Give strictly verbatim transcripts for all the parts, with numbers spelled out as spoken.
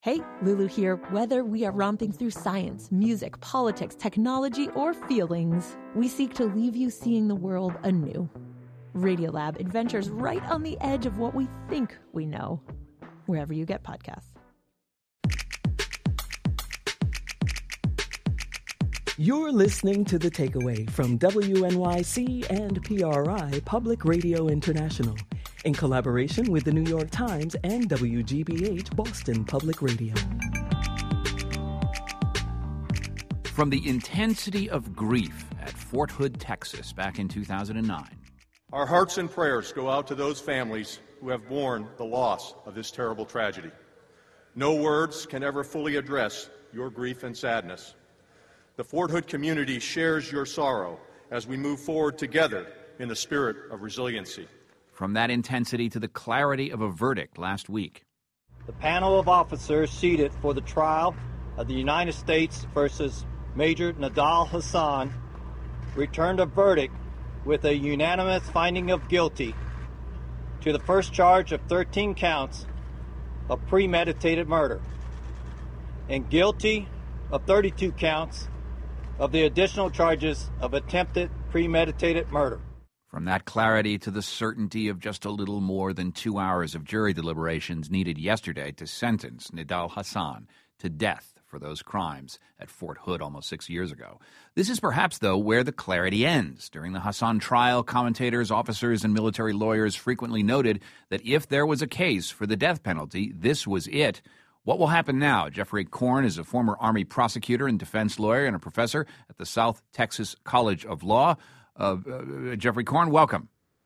Hey, Lulu here. Whether we are romping through science, music, politics, technology, or feelings, we seek to leave you seeing the world anew. Radiolab adventures right on the edge of what we think we know, wherever you get podcasts. You're listening to The Takeaway from W N Y C and P R I Public Radio International, in collaboration with the New York Times and W G B H Boston Public Radio. From the intensity of grief at Fort Hood, Texas, back in two thousand nine. Our hearts and prayers go out to those families who have borne the loss of this terrible tragedy. No words can ever fully address your grief and sadness. The Fort Hood community shares your sorrow as we move forward together in the spirit of resiliency. From that intensity to the clarity of a verdict last week. The panel of officers seated for the trial of the United States versus Major Nidal Hasan returned a verdict with a unanimous finding of guilty to the first charge of thirteen counts of premeditated murder and guilty of thirty-two counts of the additional charges of attempted premeditated murder. From that clarity to the certainty of just a little more than two hours of jury deliberations needed yesterday to sentence Nidal Hasan to death for those crimes at Fort Hood almost six years ago. This is perhaps, though, where the clarity ends. During the Hasan trial, commentators, officers, and military lawyers frequently noted that if there was a case for the death penalty, this was it. What will happen now? Jeffrey Korn is a former Army prosecutor and defense lawyer and a professor at the South Texas College of Law. Uh, uh, Jeffrey Korn, welcome.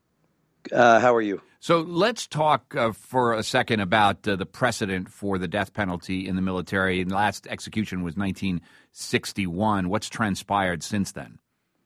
Uh, how are you? So let's talk uh, for a second about uh, the precedent for the death penalty in the military. The last execution was nineteen sixty-one. What's transpired since then?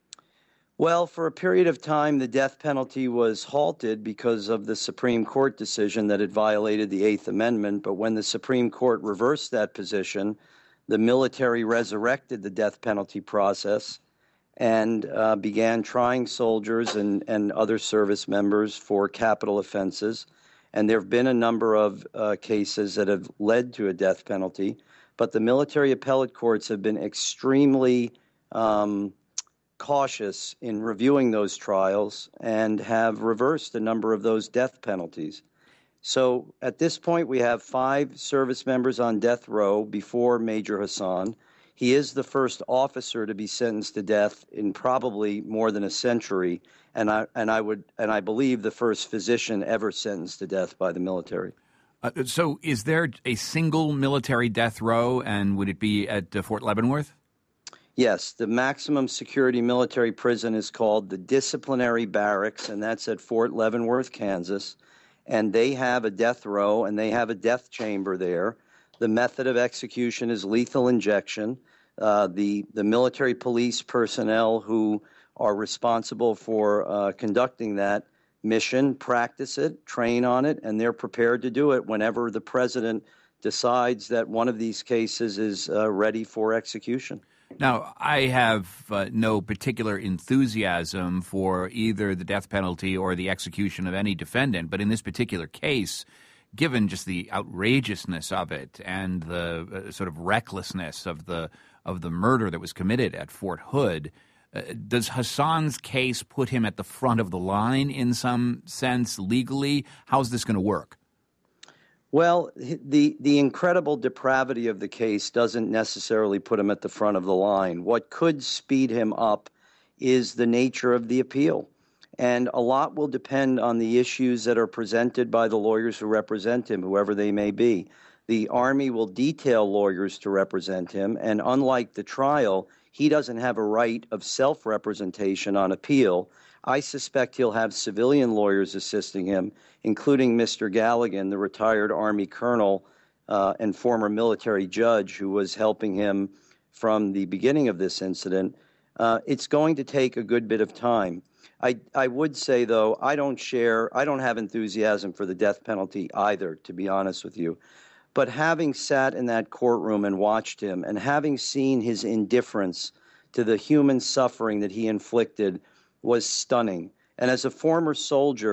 Well, for a period of time, the death penalty was halted because of the Supreme Court decision that it violated the Eighth Amendment. But when the Supreme Court reversed that position, the military resurrected the death penalty process and uh, began trying soldiers and, and other service members for capital offenses. And there have been a number of uh, cases that have led to a death penalty. But the military appellate courts have been extremely um, cautious in reviewing those trials and have reversed a number of those death penalties. So at this point, we have five service members on death row before Major Hasan. He is the first officer to be sentenced to death in probably more than a century, and I and I would and I believe the first physician ever sentenced to death by the military. Uh, so, is there a single military death row, and would it be at uh, Fort Leavenworth? Yes, the maximum security military prison is called the Disciplinary Barracks, and that's at Fort Leavenworth, Kansas. And they have a death row, and they have a death chamber there. The method of execution is lethal injection. Uh, the, the military police personnel who are responsible for uh, conducting that mission practice it, train on it, and they're prepared to do it whenever the president decides that one of these cases is uh, ready for execution. Now, I have uh, no particular enthusiasm for either the death penalty or the execution of any defendant, but in this particular case, given just the outrageousness of it and the uh, sort of recklessness of the of the murder that was committed at Fort Hood, uh, does Hasan's case put him at the front of the line in some sense legally? How's this going to work? Well, the the incredible depravity of the case doesn't necessarily put him at the front of the line. What could speed him up is the nature of the appeal. And a lot will depend on the issues that are presented by the lawyers who represent him, whoever they may be. The Army will detail lawyers to represent him, and unlike the trial, he doesn't have a right of self-representation on appeal. I suspect he'll have civilian lawyers assisting him, including Mister Galligan, the retired Army colonel uh, and former military judge who was helping him from the beginning of this incident. Uh, it's going to take a good bit of time. I, I would say, though, I don't share, I don't have enthusiasm for the death penalty either, to be honest with you. But having sat in that courtroom and watched him and having seen his indifference to the human suffering that he inflicted was stunning. And as a former soldier,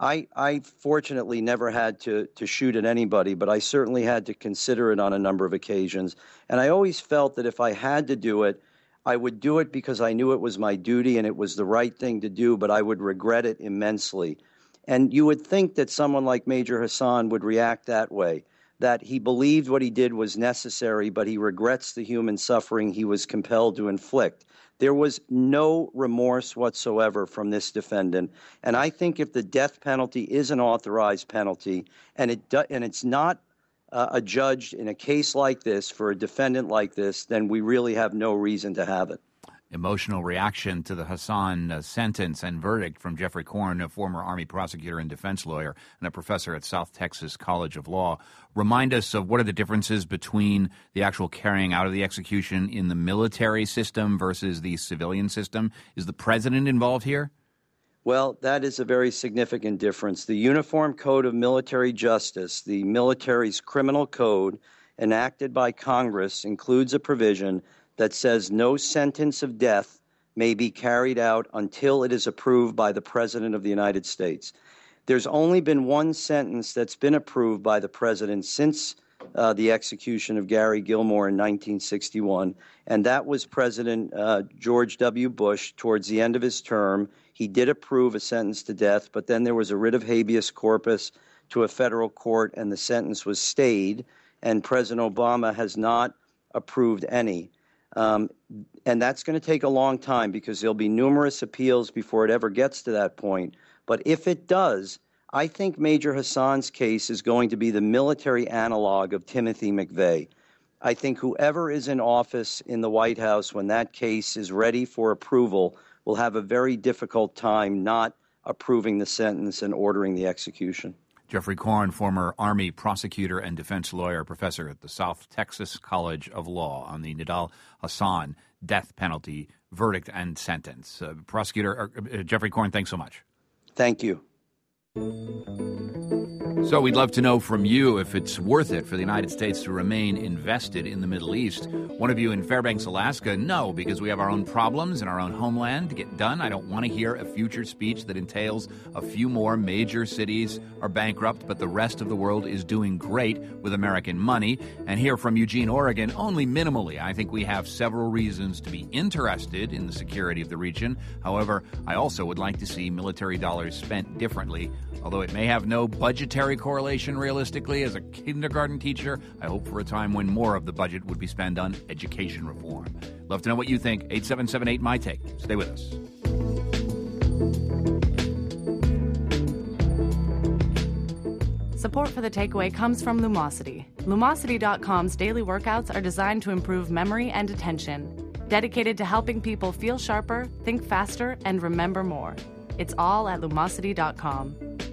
I, I fortunately never had to, to shoot at anybody, but I certainly had to consider it on a number of occasions. And I always felt that if I had to do it, I would do it because I knew it was my duty and it was the right thing to do, but I would regret it immensely. And you would think that someone like Major Hassan would react that way, that he believed what he did was necessary, but he regrets the human suffering he was compelled to inflict. There was no remorse whatsoever from this defendant. And I think if the death penalty is an authorized penalty, and it do, and it's not uh, adjudged in a case like this for a defendant like this, then we really have no reason to have it. Emotional reaction to the Hassan uh, sentence and verdict from Jeffrey Korn, a former Army prosecutor and defense lawyer and a professor at South Texas College of Law. Remind us of what are the differences between the actual carrying out of the execution in the military system versus the civilian system. Is the president involved here? Well, that is a very significant difference. The Uniform Code of Military Justice, the military's criminal code enacted by Congress, includes a provision that says no sentence of death may be carried out until it is approved by the President of the United States. There's only been one sentence that's been approved by the President since uh, the execution of Gary Gilmore in nineteen sixty-one, and that was President uh, George W. Bush. Towards the end of his term, he did approve a sentence to death, but then there was a writ of habeas corpus to a federal court, and the sentence was stayed, and President Obama has not approved any. Um, and that's going to take a long time because there'll be numerous appeals before it ever gets to that point. But if it does, I think Major Hassan's case is going to be the military analog of Timothy McVeigh. I think whoever is in office in the White House when that case is ready for approval will have a very difficult time not approving the sentence and ordering the execution. Jeffrey Korn, former Army prosecutor and defense lawyer, professor at the South Texas College of Law, on the Nidal Hasan death penalty verdict and sentence. Uh, prosecutor uh, Jeffrey Korn, thanks so much. Thank you. So we'd love to know from you if it's worth it for the United States to remain invested in the Middle East. One of you in Fairbanks, Alaska, no, because we have our own problems in our own homeland to get done. I don't want to hear a future speech that entails a few more major cities are bankrupt, but the rest of the world is doing great with American money. And here from Eugene, Oregon, only minimally. I think we have several reasons to be interested in the security of the region. However, I also would like to see military dollars spent differently. Although it may have no budgetary correlation realistically, as a kindergarten teacher, I hope for a time when more of the budget would be spent on education reform. Love to know what you think. eight seven seven eight, M Y Take. Stay with us. Support for The Takeaway comes from Lumosity. Lumosity dot com's daily workouts are designed to improve memory and attention, dedicated to helping people feel sharper, think faster, and remember more. It's all at Lumosity dot com.